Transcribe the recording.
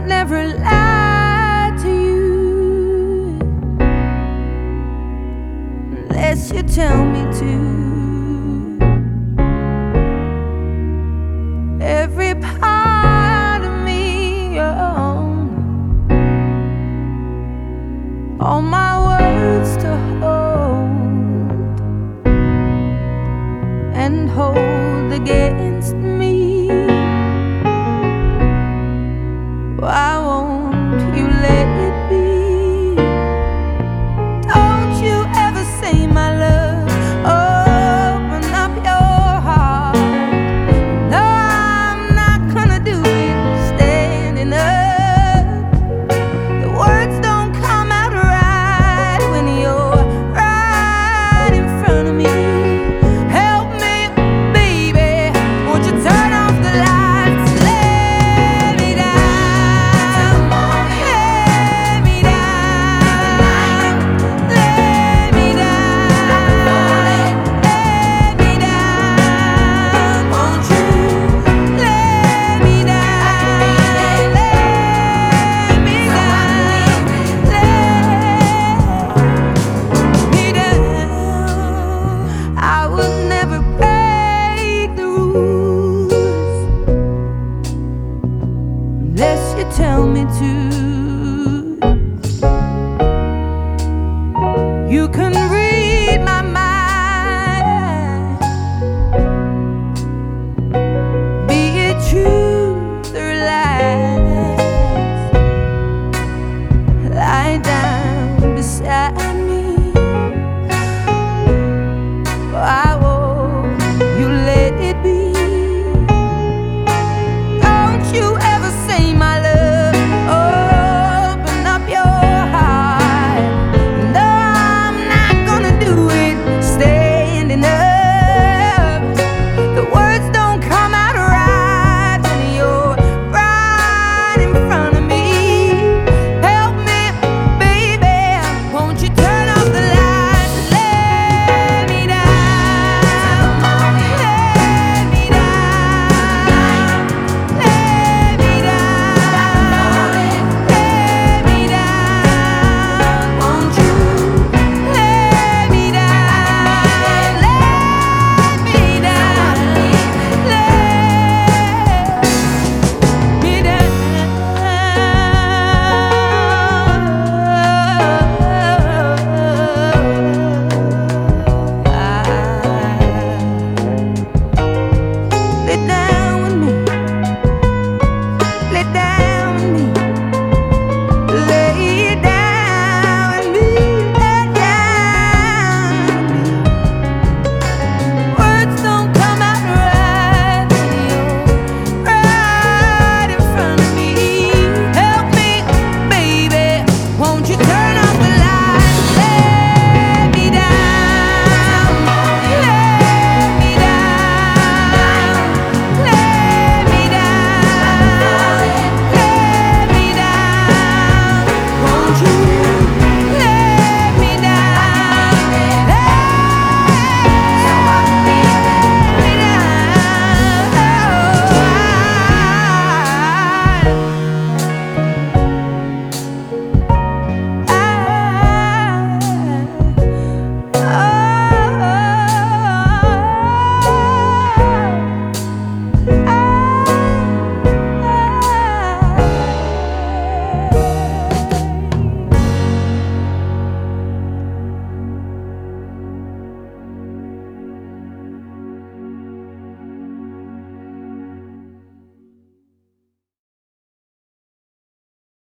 never lie to you unless you tell me to. Every part of me, your own. All my words to hold and hold against me. Why won't you let it be? Don't you ever say my love, open up your heart. No, I'm not gonna do it standing up. The words don't come out right when you're right in front of me. Help me, baby, won't you turn off the lights? Let me down, let me down, let me down, let me down. Won't you let me down, let me down, let me down. I would never break the rules unless you tell me to. You can read